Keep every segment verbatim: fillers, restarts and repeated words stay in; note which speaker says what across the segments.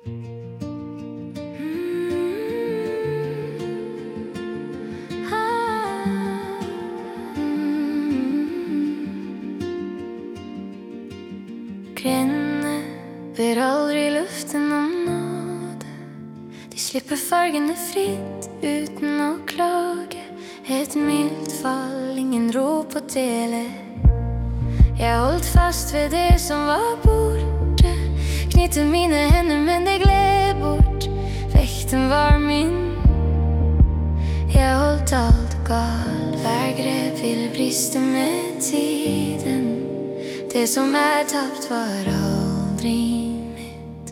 Speaker 1: Grenene ber aldri luften om nåde. De slipper fargene fritt uten å klage. Et mildt fall, ingen rop å dele. Jeg holdt fast ved det som var borte. Knytte mine hender, men det gled bort. Vekten var min. Jeg holdt alt galt. Hver grep ville briste med tiden. Det som er tapt var aldri mitt.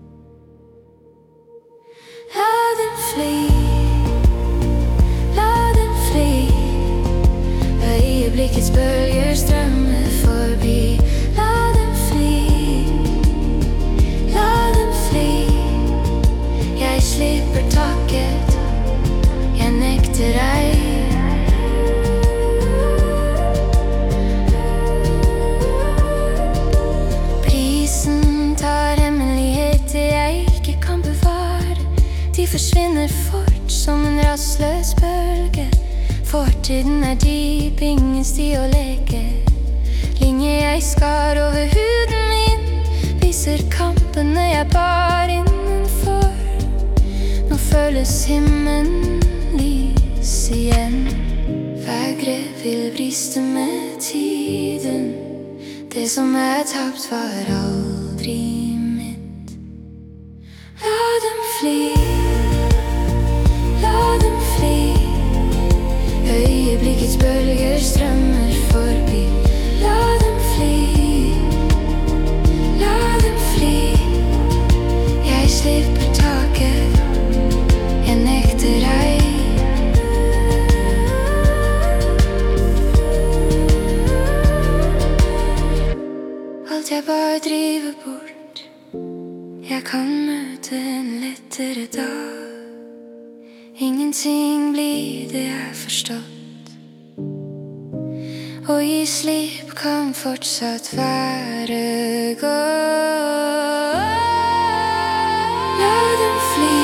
Speaker 1: La den fly, la den fly. Øyeblikkets bølger strømmer forbi. La den fly, la den fly. Jeg slipper taket, jeg nekter ei. De forsvinner fort som en rastløs bølge. Fortiden er dyp, ingen sti å leke. Linje jeg skar over huden min viser kampene jeg bar innenfor. Nå føles himmelen lys igjen. Hver grep vil briste med tiden. Det som er tapt var aldri mitt. La dem fly, øyeblikkets bølger strømmer forbi. La dem fly, la dem fly. Jeg slipper taket, jeg nekter ei. Alt jeg bare driver bort. Jeg kan møte en lettere dag. Ingenting blir det jeg forstått. Å gi slipp kan fortsatt være godt. La dem fly,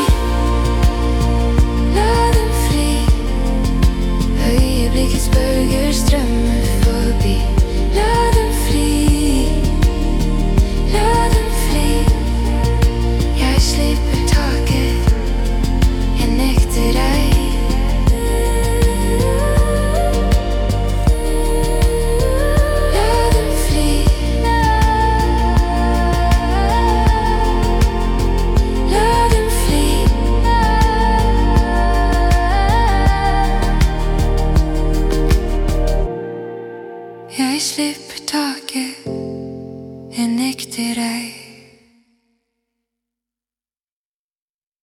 Speaker 1: la dem fly. Øyeblikkets bølger strømmer forbi. La dem fly, la dem fly. Jeg slipper taket, jeg nekter ei. Jeg slipper taket, jeg nekter ei.